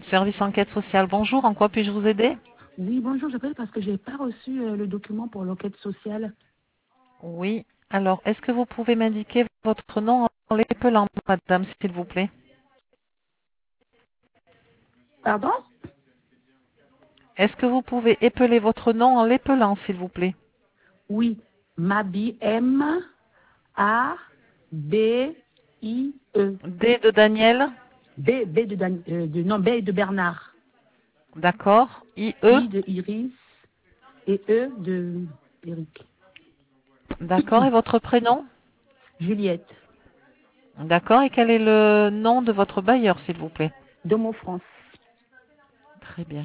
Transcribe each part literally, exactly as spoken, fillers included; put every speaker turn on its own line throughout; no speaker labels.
Service enquête sociale, bonjour, en quoi puis-je vous aider?
Oui, bonjour, j'appelle parce que je n'ai pas reçu euh, le document pour l'enquête sociale.
Oui, alors, est-ce que vous pouvez m'indiquer votre nom en l'épelant, madame, s'il vous plaît?
Pardon?
Est-ce que vous pouvez épeler votre nom en l'épelant, s'il vous plaît?
Oui, Mabi, M A B I E.
D de Daniel,
B, B de, Dan- euh, de, non, B de Bernard.
d'accord, I E,
I de Iris et E de Eric.
d'accord, et votre prénom?
Juliette,
D'accord, et quel est le nom de votre bailleur, s'il vous plaît?
Domo France.
Très bien.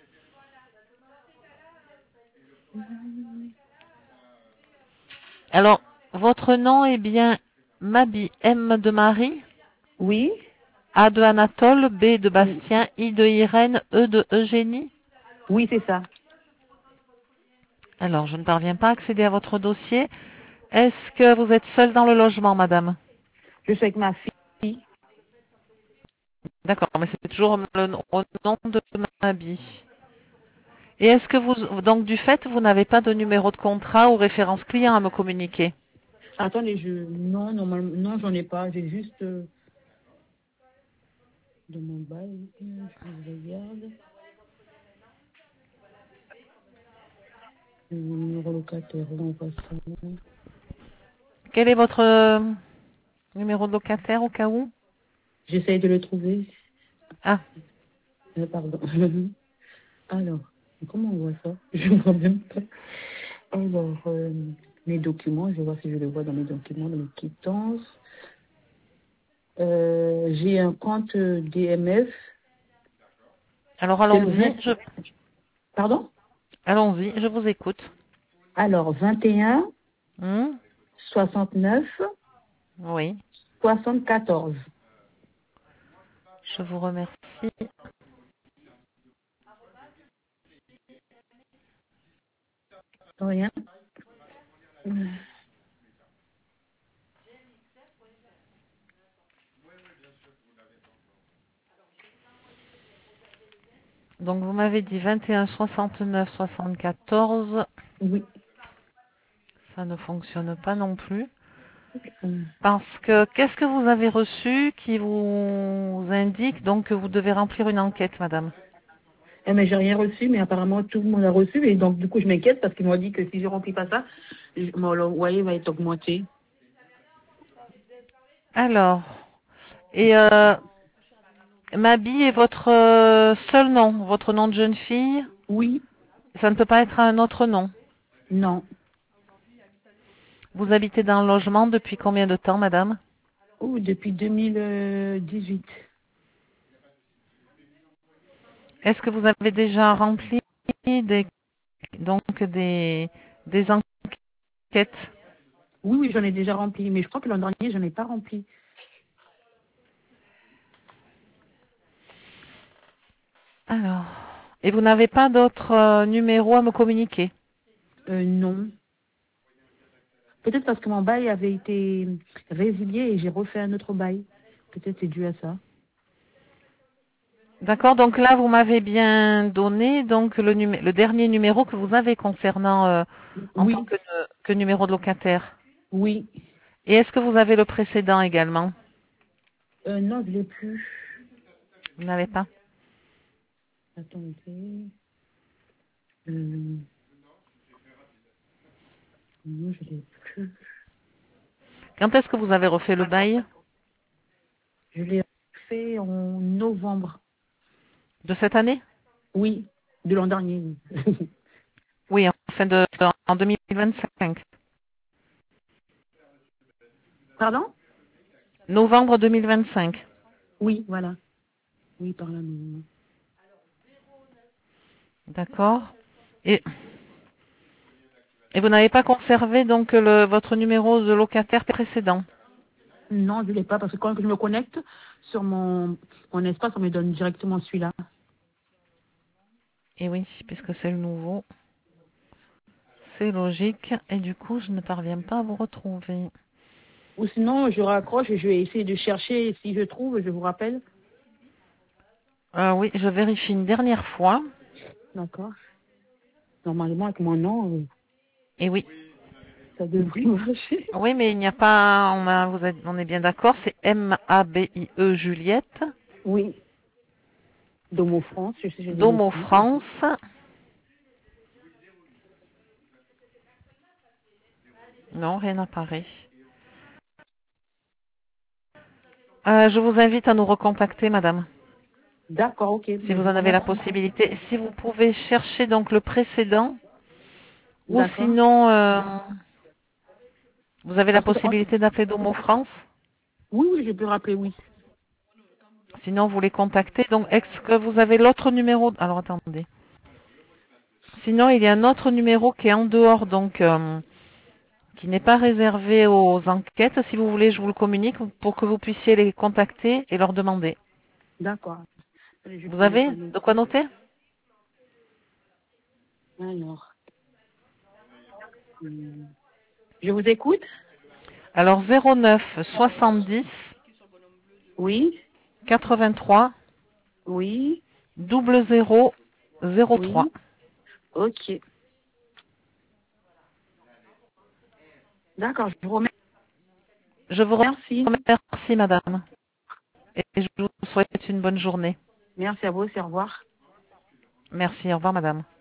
Alors, votre nom est bien Mabi, M de Marie,
Oui,
A de Anatole, B de
oui,
Bastien, I de Irène, E de Eugénie.
oui, c'est ça.
Alors, je ne parviens pas à accéder à votre dossier. Est-ce que vous êtes seule dans le logement, madame?
Je suis avec ma fille.
D'accord, mais c'est toujours le nom- au nom de Mabi. Et est-ce que vous, donc du fait, vous n'avez pas de numéro de contrat ou référence client à me communiquer?
Attendez, je. Non, normalement, non, j'en ai pas. J'ai juste euh, de mon bail. Je regarde. Le numéro locataire, on passe ça.
Quel est votre euh, numéro de locataire au cas où?
J'essaye de le trouver.
Ah,
Euh, pardon. Alors, comment on voit ça? Je ne vois même pas. Alors, euh, mes documents, je vais voir si je le vois dans mes documents, dans mes quittances. Euh, j'ai un compte D M F.
alors
C'est le vingt.
allons-y, je,
Pardon?
allons-y, je vous écoute.
Alors, vingt et un,
Hmm.
soixante-neuf,
Oui,
soixante-quatorze.
je vous remercie.
Rien.
Donc vous m'avez dit vingt et un soixante-neuf soixante-quatorze.
Oui.
Ça ne fonctionne pas non plus.
Hum.
Parce que qu'est-ce que vous avez reçu qui vous indique donc que vous devez remplir une enquête, madame?
Eh, mais j'ai rien reçu, mais apparemment tout le monde a reçu. Et donc, du coup, je m'inquiète parce qu'ils m'ont dit que si je ne remplis pas ça, je- mon loyer va être augmenté.
Alors, et euh, Mabi est votre euh, seul nom, votre nom de jeune fille?
Oui,
Ça ne peut pas être un autre nom.
non.
Vous habitez dans le logement depuis combien de temps, madame?
Oh, depuis deux mille dix-huit.
Est-ce que vous avez déjà rempli des, donc des, des enquêtes?
Oui, oui, j'en ai déjà rempli, mais je crois que l'an dernier, je n'en ai pas rempli.
Alors, et vous n'avez pas d'autre euh, numéro à me communiquer?
Euh, non. Peut-être parce que mon bail avait été résilié et j'ai refait un autre bail. Peut-être c'est dû à ça.
D'accord, donc là, vous m'avez bien donné donc le, numé- le dernier numéro que vous avez concernant euh, en tant
Oui,
que, que numéro de locataire.
oui.
Et est-ce que vous avez le précédent également?
Euh, non, je ne l'ai plus.
Vous n'avez pas?
Attendez. Euh, non, je ne l'ai plus.
Quand est-ce que vous avez refait le bail
Je l'ai fait en novembre.
de cette année?
Oui, de l'an dernier. Oui.
Oui, en fin de en deux mille vingt-cinq.
Pardon?
Novembre deux mille vingt-cinq.
Oui, voilà. Oui, par là. non.
D'accord. Et, et vous n'avez pas conservé donc le, votre numéro de locataire précédent?
Non, je ne l'ai pas parce que quand je me connecte sur mon, mon espace, on me donne directement celui-là.
Et oui, puisque c'est le nouveau. C'est logique. Et du coup, je ne parviens pas à vous retrouver.
Ou sinon, je raccroche et je vais essayer de chercher. Si je trouve, je vous rappelle.
Euh, oui, je vérifie une dernière fois.
D'accord. Normalement, avec mon nom, euh,
Et oui.
ça devrait marcher.
Oui, mais il n'y a pas, on, a, vous êtes, on est bien d'accord, c'est M A B I E Juliette,
Oui. Domo France, je sais, je l'ai
Domo
reçu.
France. Non, rien n'apparaît. Euh, je vous invite à nous recontacter, madame,
D'accord, ok.
si
Mais
vous
je
en
vous
avez la
remercie.
possibilité. Si vous pouvez chercher donc le précédent, ou
D'accord.
sinon, euh, vous avez la
Parce que, en-
possibilité d'appeler Domo France.
oui, oui, je peux rappeler, oui.
Sinon, vous les contactez. Donc, est-ce que vous avez l'autre numéro? Alors, attendez. Sinon, il y a un autre numéro qui est en dehors, donc, euh, qui n'est pas réservé aux enquêtes. Si vous voulez, je vous le communique pour que vous puissiez les contacter et leur demander.
D'accord. Allez, je
Vous
prends de
avez
quoi noter.
de quoi noter?
Alors, hum, je vous écoute.
Alors, zéro neuf soixante-dix
Oui,
quatre-vingt-trois
oui,
double zéro zéro trois.
oui. Ok. D'accord, je vous remercie.
Je vous
Merci.
remercie, madame, et je vous souhaite une bonne journée.
Merci à vous aussi, au revoir.
Merci. Au revoir, madame.